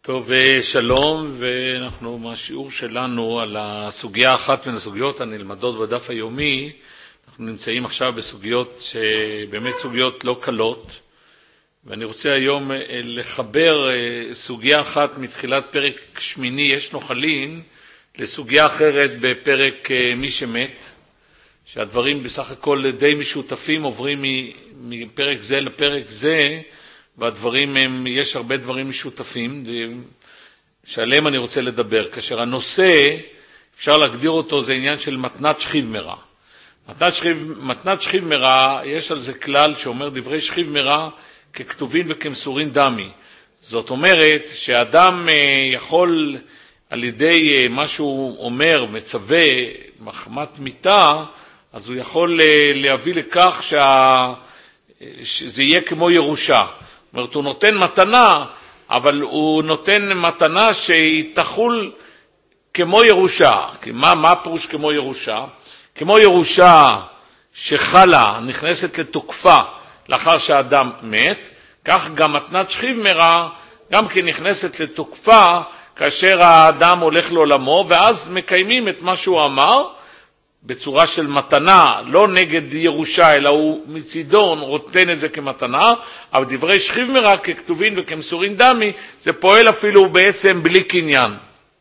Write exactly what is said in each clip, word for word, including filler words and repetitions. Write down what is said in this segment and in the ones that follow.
טוב, שלום, ואנחנו מהשיעור שלנו על הסוגיה אחת מן הסוגיות הנלמדות בדף היומי. אנחנו נמצאים עכשיו בסוגיות שבאמת סוגיות לא קלות, ואני רוצה היום לחבר סוגיה אחת מתחילת פרק שמיני יש נוחלין לסוגיה אחרת בפרק מי שמת, שהדברים בסך הכל די משותפים, עוברים מפרק זה לפרק זה, והדברים הם, יש הרבה דברים משותפים שעליהם אני רוצה לדבר. כאשר הנושא, אפשר להגדיר אותו, זה עניין של מתנת שכיב מרע. מתנת שכיב, מתנת שכיב מרע, יש על זה כלל שאומר דברי שכיב מרע ככתובין וכמסורין דמי. זאת אומרת שאדם יכול על ידי מה שהוא אומר, מצווה, מחמת מיתה, אז הוא יכול להביא לכך שה... שזה יהיה כמו ירושה. זאת אומרת, הוא נותן מתנה, אבל הוא נותן מתנה שהיא תחול כמו ירושה. מה, מה פירוש כמו ירושה? כמו ירושה שחלה, נכנסת לתוקפה לאחר שהאדם מת, כך גם מתנת שכיב מרע, גם כי נכנסת לתוקפה כאשר האדם הולך לעולמו, ואז מקיימים את מה שהוא אמר, בצורה של מתנה, לא נגד ירושה, אלא הוא מצידון רוטן את זה כמתנה, אבל דברי שכיב מרע ככתובין וכמסורין דמי, זה פועל אפילו בעצם בלי קניין.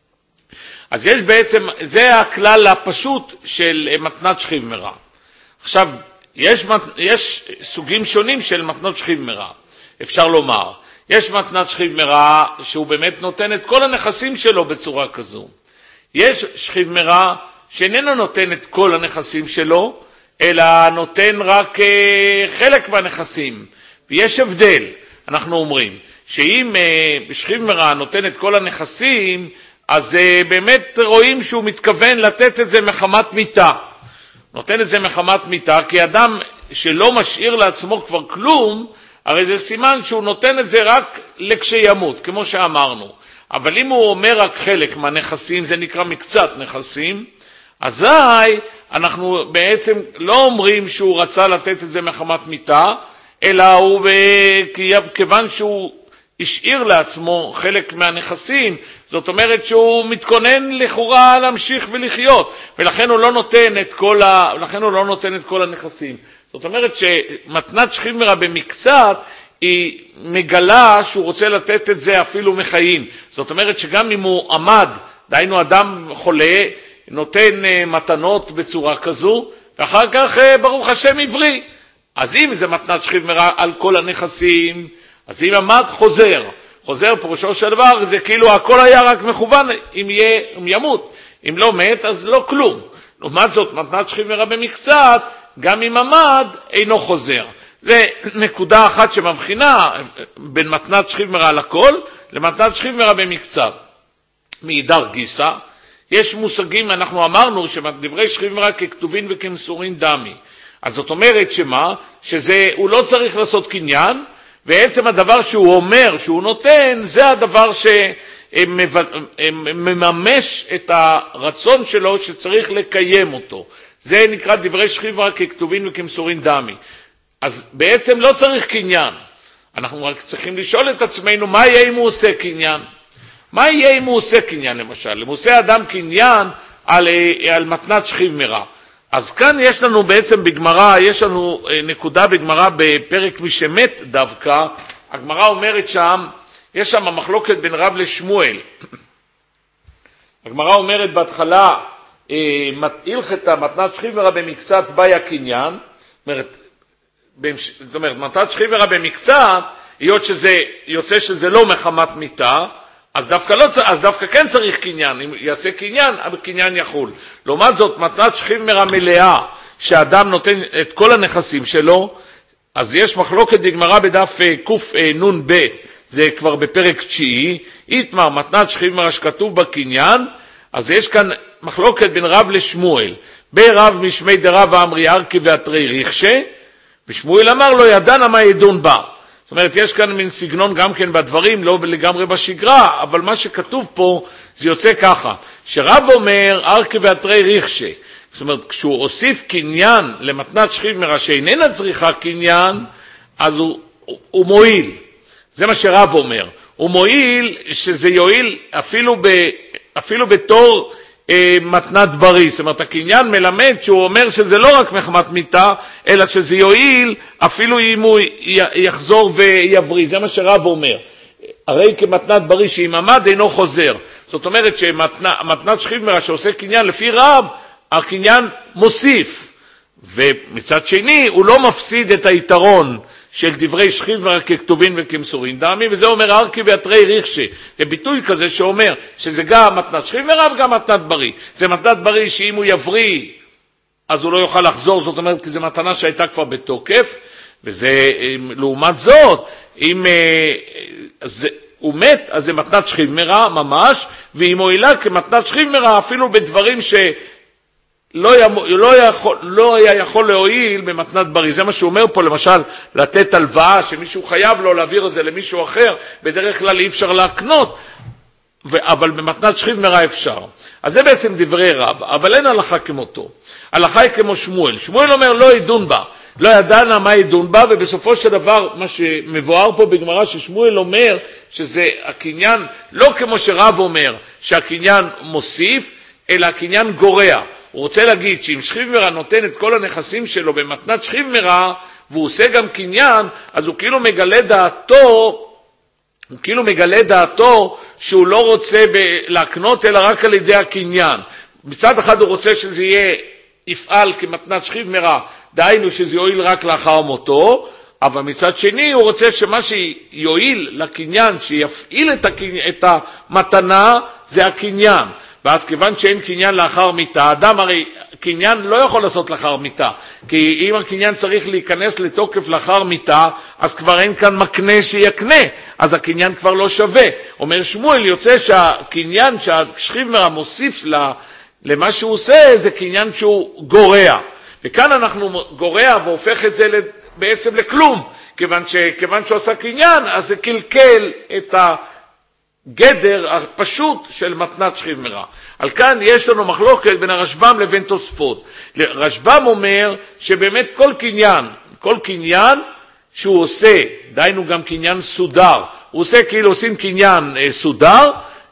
אז יש בעצם, זה הכלל הפשוט של מתנת שכיב מרע. עכשיו, יש, יש סוגים שונים של מתנות שכיב מרע, אפשר לומר. יש מתנת שכיב מרע שהוא באמת נותן את כל הנכסים שלו בצורה כזו. יש שכיב מרע שאיננו נותן את כל הנכסים שלו, אלא נותן רק חלק מהנכסים. ויש הבדל, אנחנו אומרים, שאם שכיב מרע נותן את כל הנכסים, אז באמת רואים שהוא מתכוון לתת את זה מחמת מיתה. נותן את זה מחמת מיתה, כי אדם שלא משאיר לעצמו כבר כלום, הרי זה סימן שהוא נותן את זה רק לכשימות, כמו שאמרנו. אבל אם הוא אומר רק חלק מהנכסים, זה נקרא מקצת נכסים, אזי אנחנו בעצם לא אומרים שהוא רצה לתת את זה מחמת מיתה, אלא הוא כיוון שהוא השאיר לעצמו חלק מהנכסים, זאת אומרת שהוא מתכונן לכאורה להמשיך ולחיות, ולכן הוא לא נותן את כל ה... לכן הוא לא נותן את כל הנכסים. זאת אומרת שמתנת שכיב מרע במקצת היא מגלה שהוא רוצה לתת את זה אפילו מחיים. זאת אומרת שגם אם הוא עמד, דהיינו אדם חולה, נותן מתנות בצורה כזו, ואחר כך ברוך השם עברי. אז אם זה מתנת שכיב מרע על כל הנכסים, אז אם עמד חוזר, חוזר פירושו של דבר, זה כאילו הכל היה רק מכוון, אם, יהיה, אם ימות, אם לא מת אז לא כלום. לעומת זאת מתנת שכיב מרע במקצת, גם אם עמד אינו חוזר. זה נקודה אחת שמבחינה בין מתנת שכיב מרע על הכל, למתנת שכיב מרע במקצת. מאידר גיסא, יש מושגים, אנחנו אמרנו שדברי שכיב מרע ככתובין וכמסורין דמי. אז זאת אומרת שמה? שזה, הוא לא צריך לעשות קניין, ועצם הדבר שהוא אומר, שהוא נותן, זה הדבר שמממש את הרצון שלו שצריך לקיים אותו. זה נקרא דברי שכיב מרע ככתובין וכמסורין דמי. אז בעצם לא צריך קניין. אנחנו רק צריכים לשאול את עצמנו, מה יהיה אם הוא עושה קניין? מה יהיה אם הוא עושה קניין למשל? אם הוא עושה אדם קניין על, על מתנת שכיב מרע. אז כאן יש לנו בעצם בגמרא, יש לנו נקודה בגמרא בפרק מי שמת דווקא, הגמרא אומרת שם, יש שם מחלוקת בין רב לשמואל. הגמרא אומרת בהתחלה, הלכת מתנת שכיב מרע במקצת באי קניין, זאת אומרת, מתנת שכיב מרע במקצת, היות שזה יוצא שזה לא מחמת מיתה, אז דווקא, לא, אז דווקא כן צריך קניין, אם יעשה קניין, הקניין יחול. לעומת זאת, מתנת שכיב מרע מלאה, שאדם נותן את כל הנכסים שלו, אז יש מחלוקת בגמרא בדף קנ"ב, זה כבר בפרק תשיעי, איתמר מתנת שכיב מרע שכתוב בקניין, אז יש כאן מחלוקת בין רב לשמואל, ברב משמי דרב אמרי ארכי ואתרי ריחשה, ושמואל אמר לו ידענה מה ידון בה. זאת אומרת, יש כאן מין סגנון גם כן בדברים, לא לגמרי בשגרה, אבל מה שכתוב פה, זה יוצא ככה, שרב אומר, ארכי ואתרי ריחשה, זאת אומרת, כשהוא הוסיף קניין למתנת שכיב מרע שאיננה צריכה קניין, אז הוא, הוא, הוא מועיל. זה מה שרב אומר. הוא מועיל שזה יועיל אפילו, ב, אפילו בתור אה, מתנת בריא. זאת אומרת, הקניין מלמד שהוא אומר שזה לא רק מחמת מיתה, אלא שזה יועיל אפילו אם הוא יחזור ויבריא. זה מה שרב אומר. הרי כמתנת בריא שאם עמד אינו חוזר. זאת אומרת שמתנת שכיב מרע שעושה קניין לפי רב, הקניין מוסיף. ומצד שני הוא לא מפסיד את היתרון של דברי שכיב מרע ככתובין וכמסורין דמי, וזה אומר ארכי ואתרי ריחשה. זה ביטוי כזה שאומר שזה גם מתנת שכיב מרע וגם מתנת בריא. זה מתנת בריא שאם הוא יבריא אז הוא לא יוכל לחזור, זאת אומרת כי זו מתנה שהייתה כבר בתוקף, וזה לעומת זאת, אם זה, הוא מת, אז זה מתנת שכיב מרע ממש, והיא מועילה כמתנת שכיב מרע אפילו בדברים שלא לא יכול, לא היה יכול להועיל במתנת בריא. זה מה שהוא אומר פה, למשל, לתת הלוואה שמישהו חייב לו להעביר את זה למישהו אחר, בדרך כלל אי אפשר להקנות, אבל במתנת שכיב מרע אפשר. אז זה בעצם דברי רב, אבל אין הלכה כמותו. הלכה היא כמו שמואל. שמואל אומר לא ידון בה. לא ידענה מה ידון בה, ובסופו של דבר מה שמבואר פה בגמרא ששמואל אומר שזה הקניין, לא כמו שרב אומר שהקניין מוסיף, אלא הקניין גורע. הוא רוצה להגיד שאם שכיב מרע נותן את כל הנכסים שלו במתנת שכיב מרע, והוא עושה גם קניין, אז הוא כאילו מגלה דעתו, הוא כאילו מגלה דעתו שהוא לא רוצה להקנות אלא רק על ידי הקניין. מצד אחד הוא רוצה שזה יהיה יפעל כמתנת שכיב מרע, דהיינו שזה יועיל רק לאחר מותו, אבל מצד שני הוא רוצה שמה שיועיל לקניין, שיפעיל את, הקניין, את המתנה, זה הקניין. ואז כיוון שאין קניין לאחר מיתה, אדם הרי קניין לא יכול לעשות לאחר מיתה, כי אם הקניין צריך להיכנס לתוקף לאחר מיתה, אז כבר אין כאן מקנה שיקנה, אז הקניין כבר לא שווה. אומר שמואל, יוצא שהקניין שהשכיב מרע מוסיף למה שהוא עושה, זה קניין שהוא גורע. וכאן אנחנו גורע והופך את זה בעצם לכלום, כיוון, ש, כיוון שהוא עשה קניין, אז זה קלקל את הגדר הפשוט של מתנת שכיב מרע. על כאן יש לנו מחלוקת בין הרשב"ם לבין תוספות. רשב"ם אומר שבאמת כל קניין, כל קניין שהוא עושה, דיינו גם קניין סודר, הוא עושה כאילו עושים קניין סודר,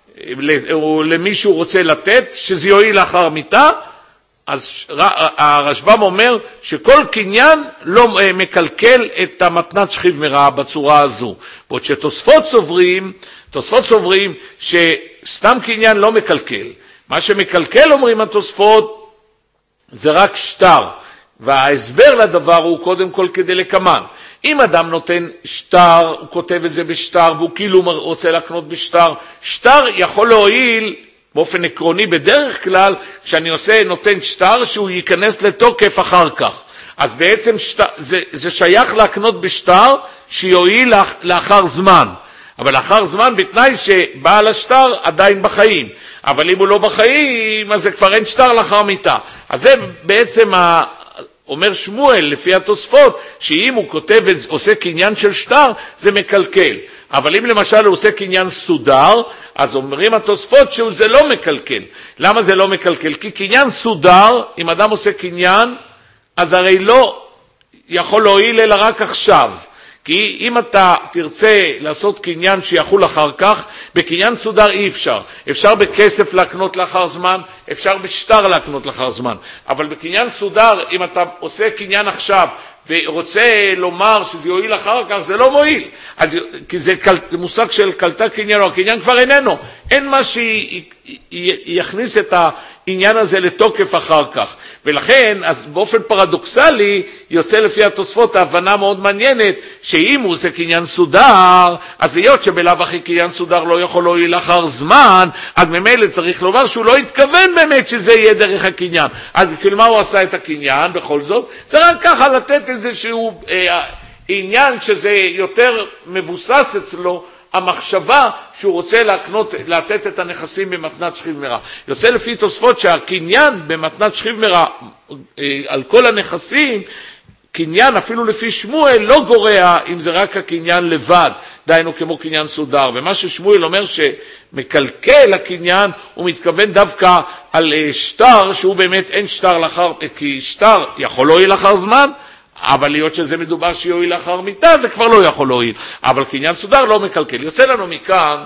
למי שהוא רוצה לתת, שזה יועיל לאחר מיתה, אז הרשב"ם אומר שכל קניין לא מקלקל את המתנת שכיב מרע בצורה הזו. בעוד שתוספות סוברים, תוספות סוברים שסתם קניין לא מקלקל. מה שמקלקל, אומרים התוספות, זה רק שטר. וההסבר לדבר הוא קודם כל כדי לקמן. אם אדם נותן שטר, הוא כותב את זה בשטר, והוא כאילו רוצה לקנות בשטר, שטר יכול להועיל באופן עקרוני בדרך כלל, כשאני עושה, נותן שטר שהוא ייכנס לתוקף אחר כך. אז בעצם שטר, זה, זה שייך להקנות בשטר שיועיל לאח, לאחר זמן. אבל לאחר זמן בתנאי שבעל השטר עדיין בחיים. אבל אם הוא לא בחיים, אז זה כבר אין שטר לאחר מיתה. אז זה בעצם ה... אומר שמואל לפי התוספות, שאם הוא כותב, עושה קניין של שטר, זה מקלקל. אבל אם למשל הוא עושה קניין סודר, אז אומרים התוספות שזה לא מקלקל. למה זה לא מקלקל? כי קניין סודר, אם אדם עושה קניין, אז הרי לא יכול להועיל אלא רק עכשיו. כי אם אתה תרצה לעשות קניין שיחול אחר כך, בקניין סודר אי אפשר. אפשר בכסף להקנות לאחר זמן, אפשר בשטר להקנות לאחר זמן. אבל בקניין סודר, אם אתה עושה קניין עכשיו, ורוצה לומר שזה יועיל אחר כך, זה לא מועיל. אז, כי זה קל, מושג של קלטה קניין, או הקניין כבר איננו. אין מה שיכניס את העניין הזה לתוקף אחר כך. ולכן, אז באופן פרדוקסלי, יוצא לפי התוספות ההבנה מאוד מעניינת, שאם הוא עושה קניין סודר, אז היות שבלאו הכי קניין סודר לא יכול להועיל אחר זמן, אז ממילא צריך לומר שהוא לא התכוון באמת שזה יהיה דרך הקניין. אז בשביל מה הוא עשה את הקניין בכל זאת? זה רק ככה לתת איזשהו אה, עניין שזה יותר מבוסס אצלו, המחשבה שהוא רוצה להקנות, לתת את הנכסים במתנת שכיב מרע. יוצא לפי תוספות שהקניין במתנת שכיב מרע אה, על כל הנכסים, קניין אפילו לפי שמואל לא גורע אם זה רק הקניין לבד, דיינו כמו קניין סודר. ומה ששמואל אומר שמקלקל הקניין, הוא מתכוון דווקא על שטר שהוא באמת אין שטר לאחר, כי שטר יכול להועיל לאחר זמן, אבל להיות שזה מדובר שיועיל לאחר מיתה, זה כבר לא יכול להועיל. אבל קניין סודר לא מקלקל. יוצא לנו מכאן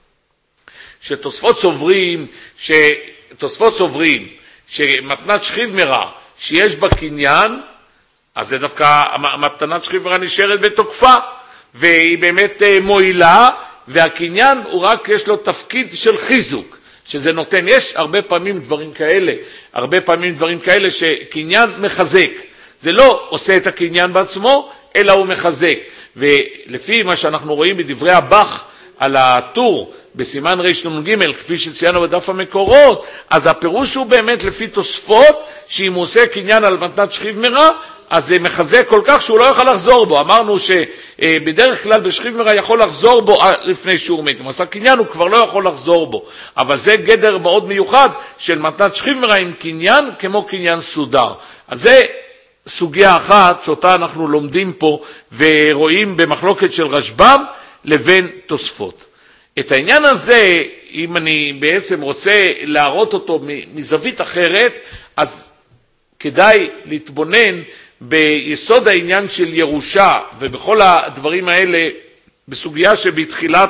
שתוספות סוברים, שתוספות סוברים, שמתנת שכיב מרע, שיש בה קניין, אז זה דווקא, מתנת שכיב מרע נשארת בתוקפה, והיא באמת מועילה, והקניין הוא רק, יש לו תפקיד של חיזוק, שזה נותן, יש הרבה פעמים דברים כאלה, הרבה פעמים דברים כאלה שקניין מחזק. זה לא עושה את הקניין בעצמו, אלא הוא מחזק. ולפי מה שאנחנו רואים בדברי הבח על הטור, בסימן רנ"ג, כפי שציינו בדף המקורות, אז הפירוש הוא באמת לפי תוספות, שאם הוא עושה קניין על מתנת שכיב מרע, אז זה מחזק כל כך שהוא לא יכול לחזור בו. אמרנו שבדרך כלל בשכיב מרע יכול לחזור בו לפני שהוא מת. אם עושה קניין הוא כבר לא יכול לחזור בו. אבל זה גדר מאוד מיוחד של מתנת שכיב מרע עם קניין כמו קניין סודר. אז זה סוגיה אחת שאותה אנחנו לומדים פה ורואים במחלוקת של רשב"ם לבין תוספות. את העניין הזה, אם אני בעצם רוצה להראות אותו מזווית אחרת, אז כדאי להתבונן ביסוד העניין של ירושה, ובכל הדברים האלה, בסוגיה שבתחילת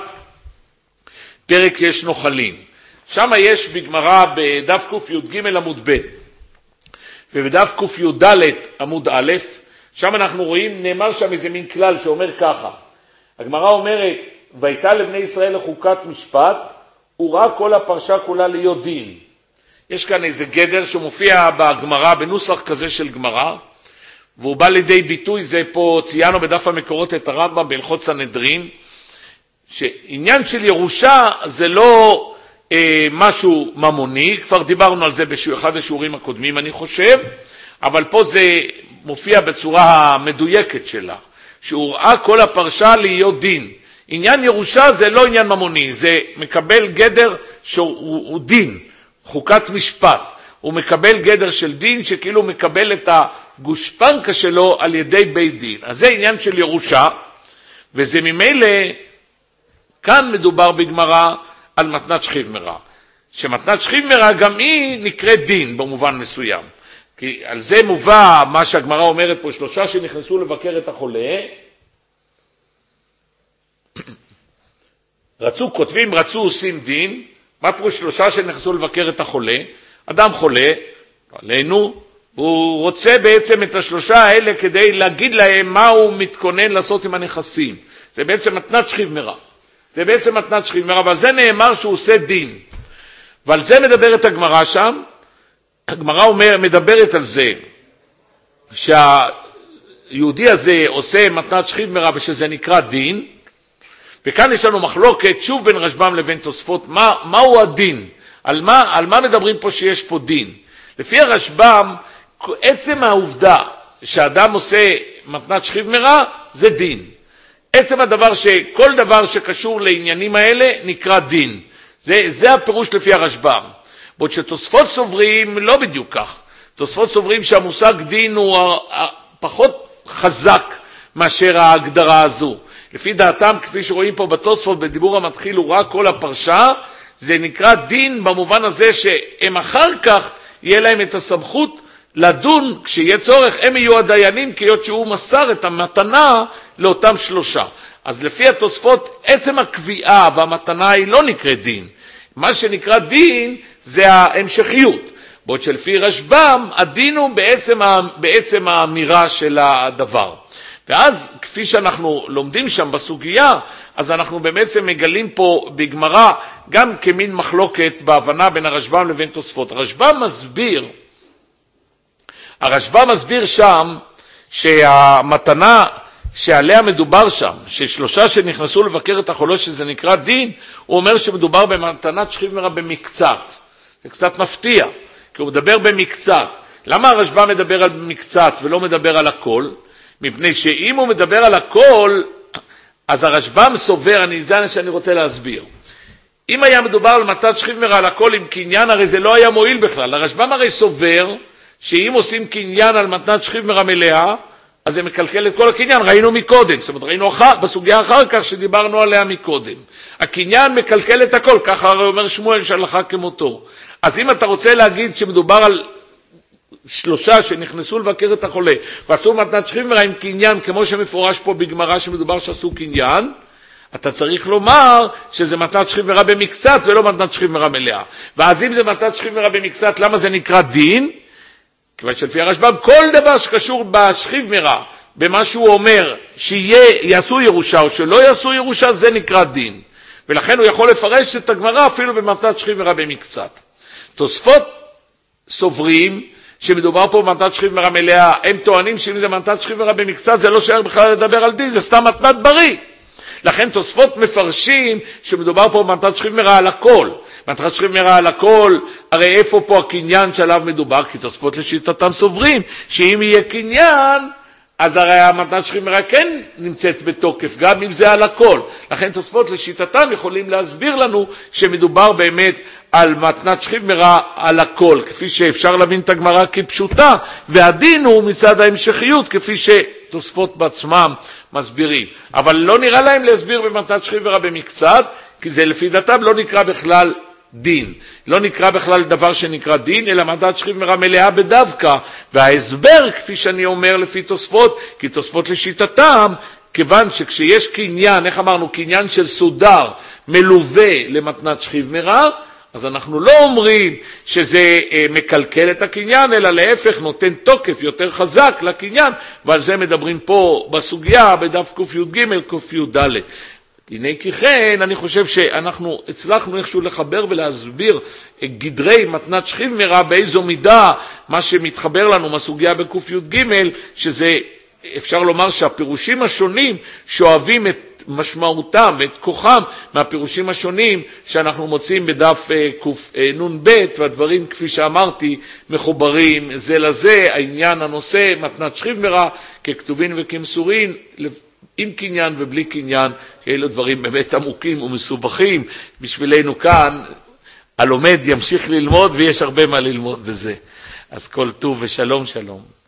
פרק יש נוחלים. שם יש בגמרא בדף קי"ג עמוד ב' ובדף קי"ד עמוד א', שם אנחנו רואים, נאמר שם איזה מין כלל שאומר ככה. הגמרא אומרת, והייתה לבני ישראל לחוקת משפט, הוא ראה כל הפרשה כולה להיות דין. יש כאן איזה גדר שמופיע בגמרא, בנוסח כזה של גמרא, והוא בא לידי ביטוי, זה פה ציינו בדף המקורות את הרמב"ם בהלכות סנהדרין, שעניין של ירושה זה לא אה, משהו ממוני, כבר דיברנו על זה באחד השיעורים הקודמים אני חושב, אבל פה זה מופיע בצורה המדויקת שלה, שהוא ראה כל הפרשה להיות דין. עניין ירושה זה לא עניין ממוני, זה מקבל גדר שהוא הוא דין, חוקת משפט. הוא מקבל גדר של דין שכאילו מקבל את הגושפנקה שלו על ידי בית דין. אז זה עניין של ירושה, וזה ממילא, כאן מדובר בגמרא על מתנת שכיב מרע. שמתנת שכיב מרע גם היא נקראת דין במובן מסוים. כי על זה מובא מה שהגמרא אומרת פה, שלושה שנכנסו לבקר את החולה, רצו, כותבים, רצו, עושים דין. מה פירוש שלושה שנכנסו לבקר את החולה? אדם חולה, עלינו, הוא רוצה בעצם את השלושה האלה כדי להגיד להם מה הוא מתכונן לעשות עם הנכסים. זה בעצם מתנת שכיב מרע. זה בעצם מתנת שכיב מרע, אבל זה נאמר שהוא עושה דין. ועל זה מדברת הגמרא שם. הגמרא אומר, מדברת על זה, שהיהודי הזה עושה מתנת שכיב מרע ושזה נקרא דין, וכאן יש לנו מחלוקת שוב בין רשב"ם לבין תוספות, מה, מהו הדין? על מה, על מה מדברים פה שיש פה דין? לפי הרשב"ם, עצם העובדה שאדם עושה מתנת שכיב מרע, זה דין. עצם הדבר שכל דבר שקשור לעניינים האלה נקרא דין. זה, זה הפירוש לפי הרשב"ם. בעוד שתוספות סוברים לא בדיוק כך. תוספות סוברים שהמושג דין הוא פחות חזק מאשר ההגדרה הזו. לפי דעתם, כפי שרואים פה בתוספות, בדיבור המתחיל הוא רק כל הפרשה, זה נקרא דין במובן הזה שהם אחר כך יהיה להם את הסמכות לדון, כשיהיה צורך, הם יהיו הדיינים, כי להיות שהוא מסר את המתנה לאותם שלושה. אז לפי התוספות, עצם הקביעה והמתנה היא לא נקרא דין. מה שנקרא דין זה ההמשכיות. בעוד שלפי רשב"ם, הדין הוא בעצם, בעצם האמירה של הדבר. ואז, כפי שאנחנו לומדים שם בסוגיה, אז אנחנו בעצם מגלים פה בגמרא גם כמין מחלוקת בהבנה בין הרשב"ם לבין תוספות. הרשב"ם מסביר, הרשב"ם מסביר שם שהמתנה שעליה מדובר שם, ששלושה שנכנסו לבקר את החולה שזה נקרא דין, הוא אומר שמדובר במתנת שכיב מרע במקצת. זה קצת מפתיע, כי הוא מדבר במקצת. למה הרשב"ם מדבר על מקצת ולא מדבר על הכל? מפני שאם הוא מדבר על הכל, אז הרשב"ם סובר, אני זה שאני רוצה להסביר. אם היה מדובר על מתנת שכיב מרע על הכל עם קניין, הרי זה לא היה מועיל בכלל. הרשב"ם הרי סובר שאם עושים קניין על מתנת שכיב מרע מלאה, אז זה מקלקל את כל הקניין, ראינו מקודם, זאת אומרת, ראינו אחר, בסוגיה אחר כך שדיברנו עליה מקודם. הקניין מקלקל את הכל, ככה הרי אומר שמואל שהלכה כמותו. אז אם אתה רוצה להגיד שמדובר על שלושה שנכנסו לבקר את החולה, ועשו מתנת שכיב מרע עם קניין, כמו שמפורש פה בגמרא שמדובר שעשו קניין, אתה צריך לומר שזה מתנת שכיב מרע במקצת ולא מתנת שכיב מרע מלאה. ואז אם זה מתנת שכיב מרע במקצת, למה זה נקרא דין? כיוון שלפי הרשב"ם, כל דבר שקשור בשכיב מרע, במה שהוא אומר שיעשו ירושה או שלא יעשו ירושה, זה נקרא דין. ולכן הוא יכול לפרש את הגמרא אפילו במתנת שכיב מרע במקצת. תוספות סוברים שמדובר פה במתנת שכיב מרע מלאה, הם טוענים שאם זה מתנת שכיב מרע במקצת, זה לא שייך בכלל לדבר על דין, זה סתם מתנת בריא. לכן תוספות מפרשים שמדובר פה במתנת שכיב מרע על הכל. מתנת שכיב מרע על הכל, הרי איפה פה הקניין שעליו מדובר? כי תוספות לשיטתם סוברים שאם יהיה קניין, אז הרי המתנת שכיב מרע כן נמצאת בתוקף, גם אם זה על הכל. לכן תוספות לשיטתם יכולים להסביר לנו שמדובר באמת על מתנת שכיב מרע על הכל, כפי שאפשר להבין את הגמרא כפשוטה, והדין הוא מצד ההמשכיות, כפי שתוספות בעצמם מסבירים. אבל לא נראה להם להסביר במתנת שכיב מרע במקצת, כי זה לפי דתם לא נקרא בכלל דין. לא נקרא בכלל דבר שנקרא דין, אלא מתנת שכיב מרע מלאה בדווקא. וההסבר, כפי שאני אומר לפי תוספות, כי תוספות לשיטתם, כיוון שכשיש קניין, איך אמרנו, קניין של סודר, מלווה למתנת שכיב מרע, אז אנחנו לא אומרים שזה מקלקל את הקניין, אלא להפך נותן תוקף יותר חזק לקניין, ועל זה מדברים פה בסוגיה, בדף ק"ג, ק"ד. הנה כי כן, אני חושב שאנחנו הצלחנו איכשהו לחבר ולהסביר גדרי מתנת שכיב מרע באיזו מידה, מה שמתחבר לנו מהסוגיה בק"ג, שזה אפשר לומר שהפירושים השונים שואבים את משמעותם ואת כוחם מהפירושים השונים שאנחנו מוצאים בדף קנ"ב, והדברים כפי שאמרתי מחוברים זה לזה, העניין הנושא מתנת שכיב מרע ככתובין וכמסורין, עם קניין ובלי קניין, שאלו דברים באמת עמוקים ומסובכים בשבילנו כאן. הלומד ימשיך ללמוד ויש הרבה מה ללמוד בזה. אז כל טוב ושלום שלום.